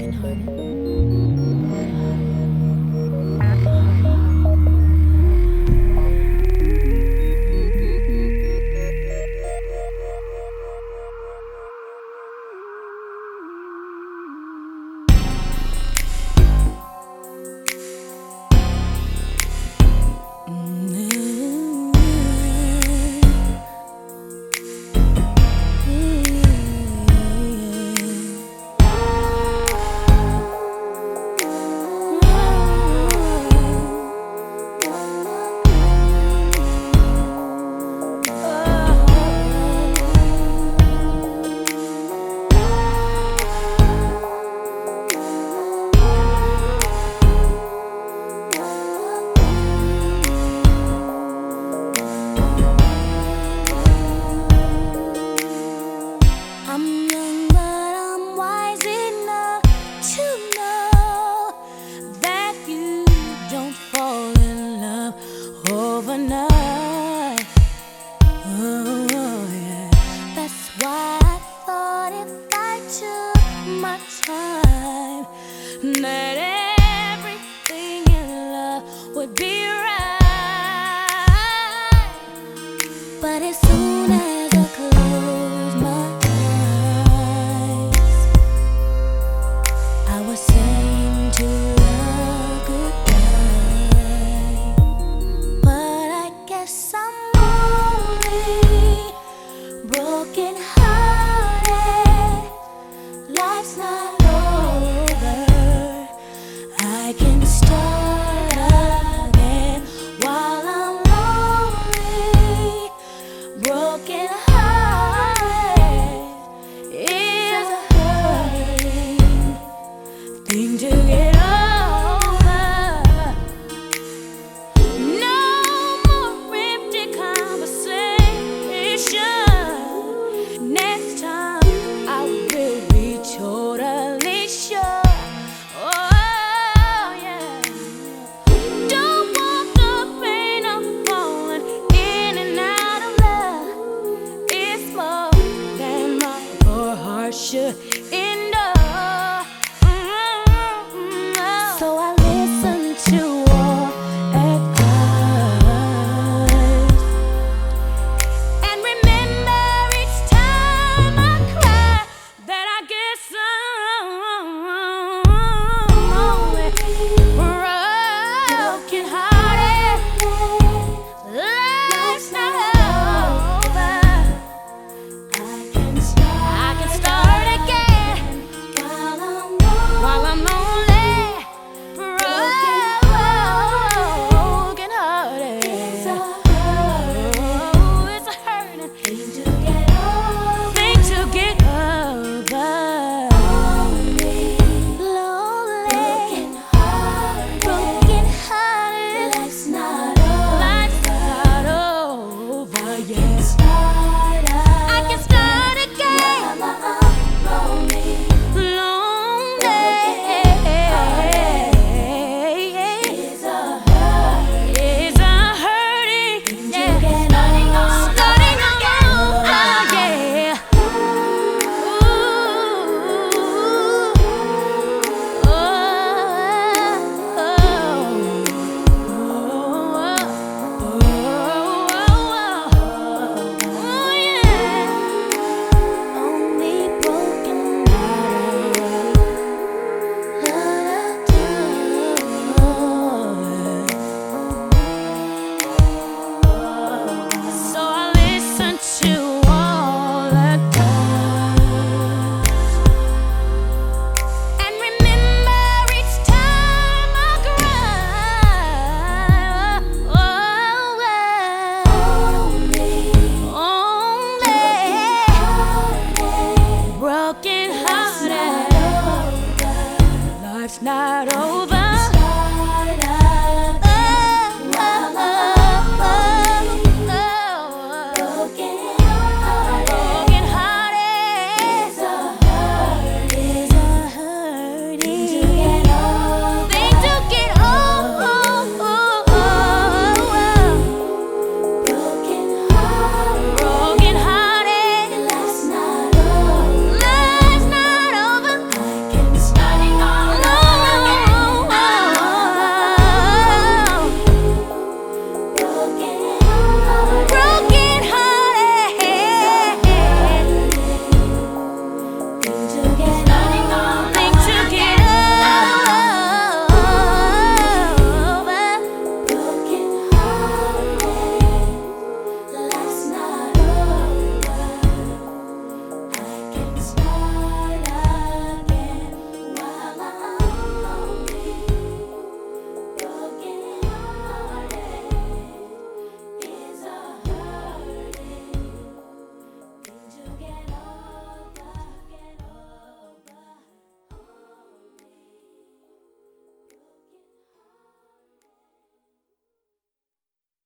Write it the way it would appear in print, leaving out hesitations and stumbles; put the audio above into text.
overnight. Oh, yeah. That's why I thought if I took my time, that everything in love would be right. But as soon as I close my eyes, I was saying to love goodbye. But I guess I'm only broken hearted. Life's not over. I can start again while I'm lonely. Broken hearted is a hurting thing to get over. No more empty conversation. Next time I will be totally sure. Oh yeah. Don't want the pain of falling in and out of love. It's more than my poor heart should endure. So I listen to all advice and remember each time I cry that I guess I'm only broken hearted. Life's not over. I can start again while I'm lonely. Broken hearted. It's a hurting thing to get over. Lonely, broken hearted. Life's not over yet. I can start again. Lonely. It's a hurting, yeah. Starting over, yeah. Only broken hearted. So I listen to all advice and remember each time I cry. Only broken hearted. Life's not over.